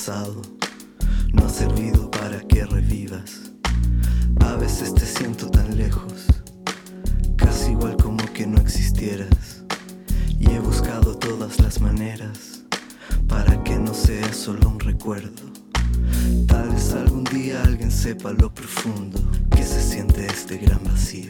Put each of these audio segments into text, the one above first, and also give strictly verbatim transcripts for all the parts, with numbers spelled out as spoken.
pasado no ha servido para que revivas. A veces te siento tan lejos, casi igual como que no existieras. Y he buscado todas las maneras para que no sea solo un recuerdo. Tal vez algún día alguien sepa lo profundo que se siente este gran vacío.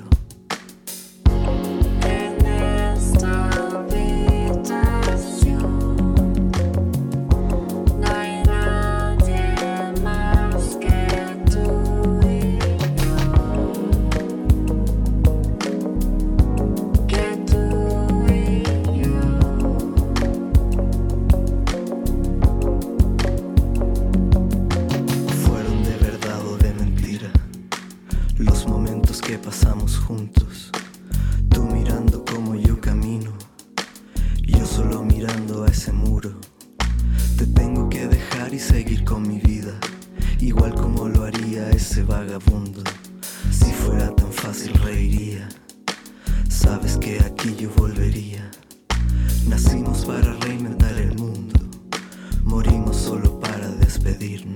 Los momentos que pasamos juntos, tú mirando como yo camino, yo solo mirando a ese muro. Te tengo que dejar y seguir con mi vida, igual como lo haría ese vagabundo. Si fuera tan fácil reiría, sabes que aquí yo volvería. Nacimos para reinventar el mundo, morimos solo para despedirnos.